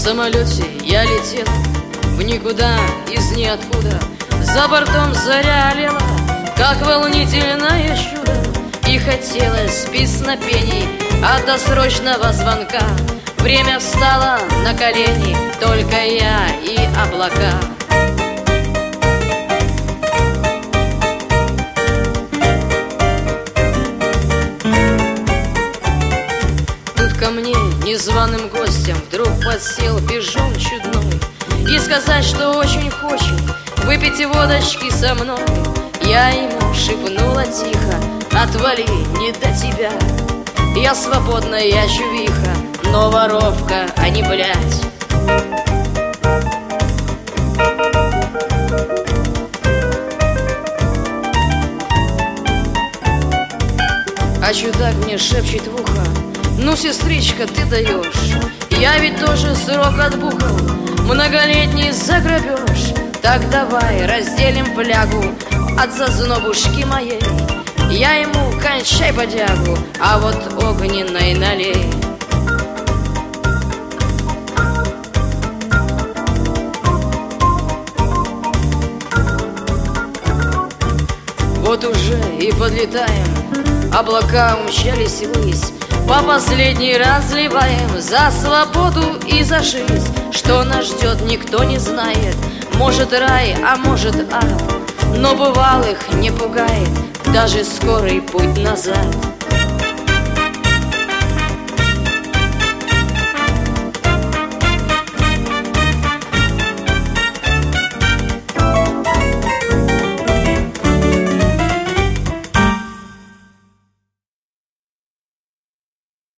самолете я летела в никуда из ниоткуда. За бортом заря олела, как волнительное чудо, и хотелось песнопений от досрочного звонка. Время встало на колени, только я и облака. Тут ко мне незваным гостем вдруг подсел пижон чудной и сказать, что очень хочет выпить водочки со мной. Я ему шепнула тихо: отвали, не до тебя. Я свободна, я чувиха, но воровка, а не блядь. А чудак мне шепчет в ухо: ну, сестричка, ты даешь, я ведь тоже срок отбухал, многолетний за грабеж. Так давай разделим флягу от зазнобушки моей. Я ему кончай бодягу, а вот огненной налей. Вот уже и подлетаем, облака умчались ввысь, по последний раз сливаем за свободу и за жизнь. Что нас ждет, никто не знает, может рай, а может ад, но бывалых не пугает даже скорый путь назад.